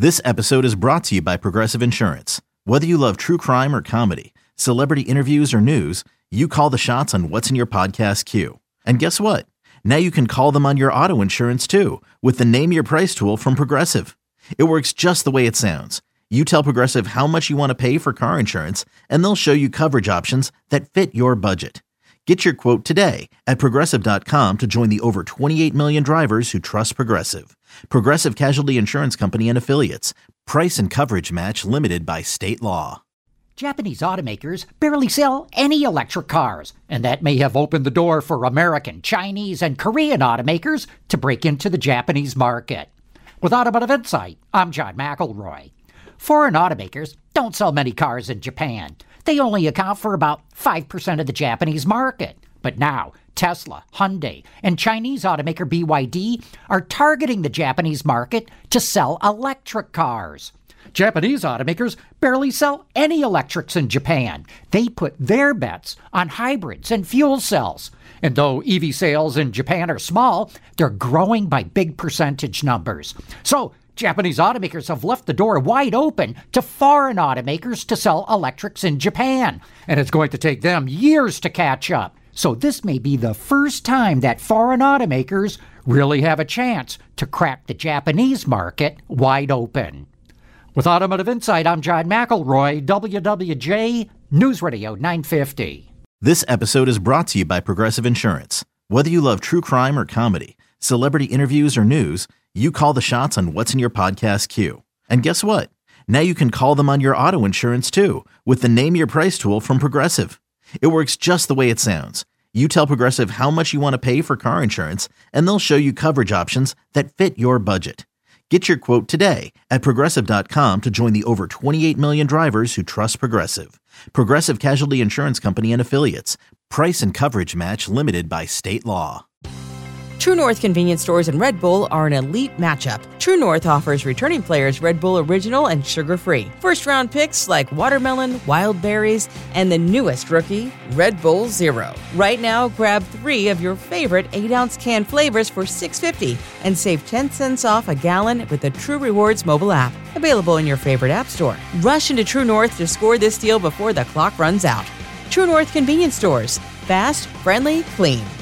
This episode is brought to you by Progressive Insurance. Whether you love true crime or comedy, celebrity interviews or news, you call the shots on what's in your podcast queue. And guess what? Now you can call them on your auto insurance too with the Name Your Price tool from Progressive. It works just the way it sounds. You tell Progressive how much you want to pay for car insurance, and they'll show you coverage options that fit your budget. Get your quote today at Progressive.com to join the over 28 million drivers who trust Progressive. Progressive Casualty Insurance Company and Affiliates. Price and coverage match limited by state law. Japanese automakers barely sell any electric cars, and that may have opened the door for American, Chinese, and Korean automakers to break into the Japanese market. With Automotive Insight, I'm John McElroy. Foreign automakers don't sell many cars in Japan. They only account for about 5% of the Japanese market. But now, Tesla, Hyundai, and Chinese automaker BYD are targeting the Japanese market to sell electric cars. Japanese automakers barely sell any electrics in Japan. They put their bets on hybrids and fuel cells. And though EV sales in Japan are small, they're growing by big percentage numbers. So, Japanese automakers have left the door wide open to foreign automakers to sell electrics in Japan, and it's going to take them years to catch up. So this may be the first time that foreign automakers really have a chance to crack the Japanese market wide open. With Automotive Insight, I'm John McElroy, WWJ News Radio 950. This episode is brought to you by Progressive Insurance. Whether you love true crime or comedy, celebrity interviews or news, you call the shots on what's in your podcast queue. And guess what? Now you can call them on your auto insurance too with the Name Your Price tool from Progressive. It works just the way it sounds. You tell Progressive how much you want to pay for car insurance, and they'll show you coverage options that fit your budget. Get your quote today at Progressive.com to join the over 28 million drivers who trust Progressive. Progressive Casualty Insurance Company and Affiliates. Price and coverage match limited by state law. True North convenience stores and Red Bull are an elite matchup. True North offers returning players Red Bull Original and sugar-free. First-round picks like watermelon, wild berries, and the newest rookie, Red Bull Zero. Right now, grab 3 of your favorite 8-ounce can flavors for $6.50 and save 10 cents off a gallon with the True Rewards mobile app. Available in your favorite app store. Rush into True North to score this deal before the clock runs out. True North convenience stores. Fast, friendly, clean.